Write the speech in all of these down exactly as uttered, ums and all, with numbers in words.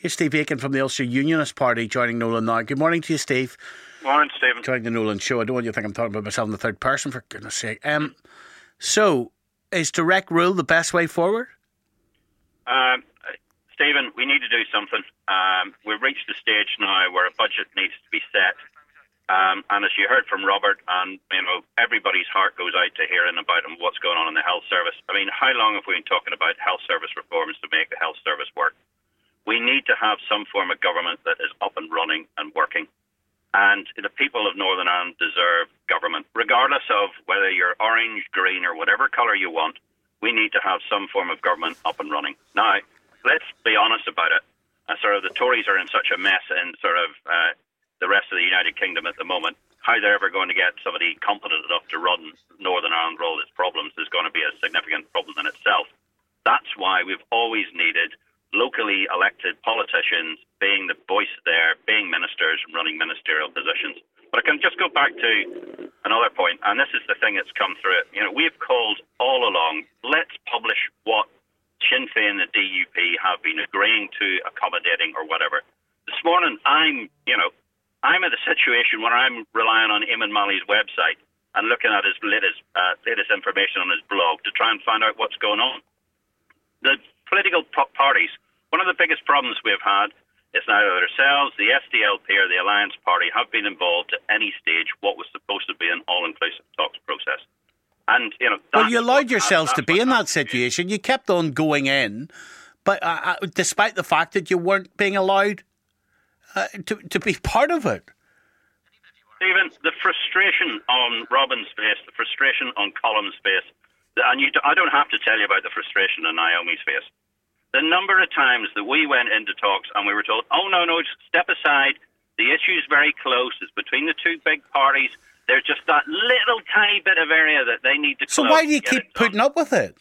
Here's Steve Aiken from the Ulster Unionist Party joining Nolan now. Good morning to you, Steve. Morning, Stephen. Joining the Nolan show. I don't want you to think I'm talking about myself in the third person, for goodness sake. Um, so, is direct rule the best way forward? Um, Stephen, we need to do something. Um, we've reached the stage now where a budget needs to be set. Um, and as you heard from Robert, and you know, everybody's heart goes out to hearing about what's going on in the health service. I mean, how long have we been talking about health service reforms to make the health service work? We need to have some form of government that is up and running and working. And the people of Northern Ireland deserve government. Regardless of whether you're orange, green, or whatever colour you want, we need to have some form of government up and running. Now, let's be honest about it. Uh, sort of the Tories are in such a mess in sort of uh, the rest of the United Kingdom at the moment. How they're ever going to get somebody competent enough to run Northern Ireland with all its problems is going to be a significant problem in itself. That's why we've always needed locally elected politicians being the voice there, being ministers and running ministerial positions. But I can just go back to another point, and this is the thing that's come through it. You know, we've called all along, let's publish what Sinn Féin and the D U P have been agreeing to, accommodating or whatever. This morning, I'm, you know, I'm in a situation where I'm relying on Eamon Malley's website and looking at his latest, uh, latest information on his blog to try and find out what's going on. The political pro- parties, one of the biggest problems we've had is neither ourselves, the S D L P or the Alliance Party have been involved at any stage what was supposed to be an all-inclusive talks process. And, you know, well, you allowed yourselves to be in that situation. You kept on going in, but uh, uh, despite the fact that you weren't being allowed uh, to, to be part of it. Stephen, the frustration on Robin's face, the frustration on Colm's face, and you, I don't have to tell you about the frustration on Naomi's face. The number of times that we went into talks and we were told, oh, no, no, just step aside. The issue's very close. It's between the two big parties. There's just that little tiny bit of area that they need to close. So why do you keep putting up with it?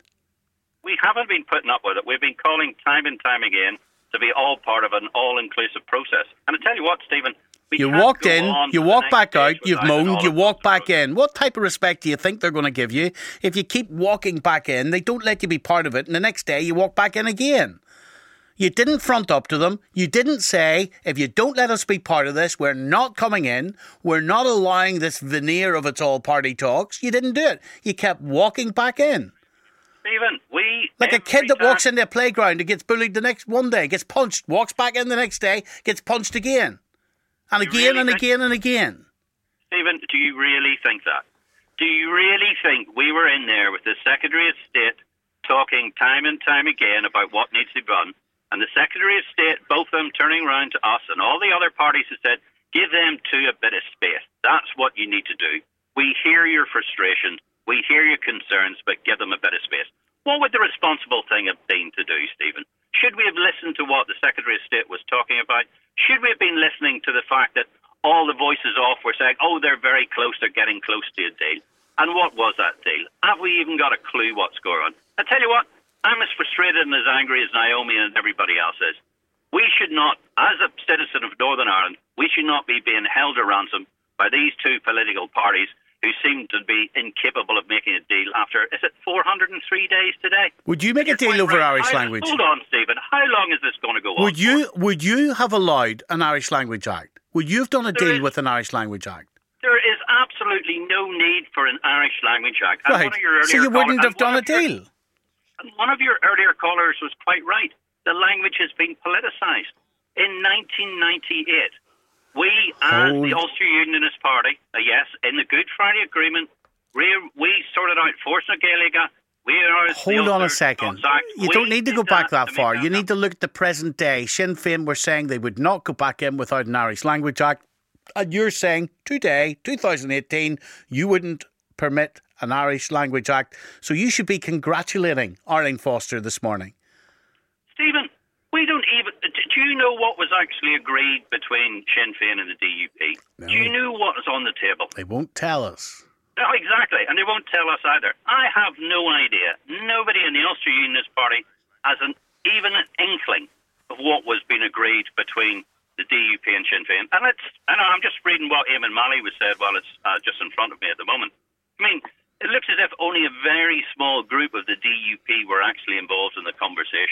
We haven't been putting up with it. We've been calling time and time again to be all part of an all-inclusive process. And I tell you what, Stephen, we you can't walked go in, on you to walk the back next out, stage you've without an moaned, you walk all-inclusive back process. in. What type of respect do you think they're going to give you if you keep walking back in, they don't let you be part of it, and the next day you walk back in again? You didn't front up to them. You didn't say, if you don't let us be part of this, we're not coming in. We're not allowing this veneer of it's all party talks. You didn't do it. You kept walking back in. Stephen, we... Like a kid that time, walks into a playground and gets bullied the next one day, gets punched, walks back in the next day, gets punched again. And You again really and think- again and again. Stephen, do you really think that? Do you really think we were in there with the Secretary of State talking time and time again about what needs to be done, and the Secretary of State, both of them turning around to us and all the other parties who said, give them too a bit of space. That's what you need to do. We hear your frustration. We hear your concerns, but give them a bit of space. What would the responsible thing have been to do, Stephen? Should we have listened to what the Secretary of State was talking about? Should we have been listening to the fact that all the voices off were saying, oh, they're very close, they're getting close to a deal? And what was that deal? Have we even got a clue what's going on? I tell you what, I'm as frustrated and as angry as Naomi and everybody else is. We should not, as a citizen of Northern Ireland, we should not be being held to ransom by these two political parties who seem to be incapable of making a deal after, is it four hundred three days today? Would you make a deal over Irish language? Hold on, Stephen. How long is this going to go on? Would you would you have allowed an Irish Language Act? Would you have done a There deal is- with an Irish Language Act? There is absolutely no need for an Irish Language Act. And Right. one of your So earlier you wouldn't callers- have done a and one of your- deal? And one of your earlier callers was quite right. The language has been politicised. In nineteen ninety-eight, we, as Hold. the Ulster Unionist Party, uh, yes, in the Good Friday Agreement, we, we sorted out Force na Gaeilge. We are the Hold on a Ulster second. Talks Act. You We don't need to did go back that to make far. that You need happen. to look at the present day. Sinn Féin were saying they would not go back in without an Irish Language Act. And you're saying today, twenty eighteen, you wouldn't permit an Irish Language Act. So you should be congratulating Arlene Foster this morning. Stephen, we don't even... Do you know what was actually agreed between Sinn Féin and the D U P? No. Do you know what was on the table? They won't tell us. No, exactly, and they won't tell us either. I have no idea. Nobody in the Ulster Unionist Party has an, even an inkling of what was being agreed between the D U P and Sinn Féin. And it's, I know, I'm just reading what Eamon Malley was said while it's uh, just in front of me at the moment. I mean, it looks as if only a very small group of the D U P were actually involved in the conversation.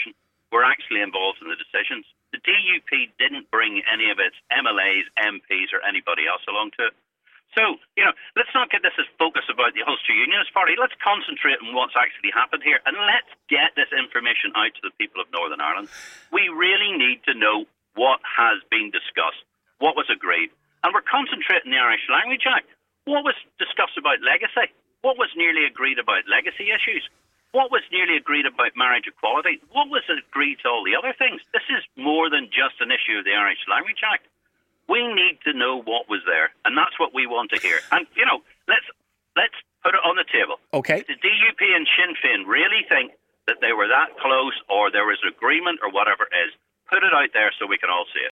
were actually involved in the decisions. The D U P didn't bring any of its M L As, M Ps or anybody else along to it. So, you know, let's not get this as focus about the Ulster Unionist Party. Let's concentrate on what's actually happened here, and let's get this information out to the people of Northern Ireland. We really need to know what has been discussed, what was agreed. And we're concentrating on the Irish Language Act. What was discussed about legacy? What was nearly agreed about legacy issues? What was nearly agreed about marriage equality? What was agreed to all the other things? This is more than just an issue of the Irish Language Act. We need to know what was there, and that's what we want to hear. And, you know, let's let's put it on the table. Okay. The D U P and Sinn Féin really think that they were that close or there was agreement or whatever it is. Put it out there so we can all see it.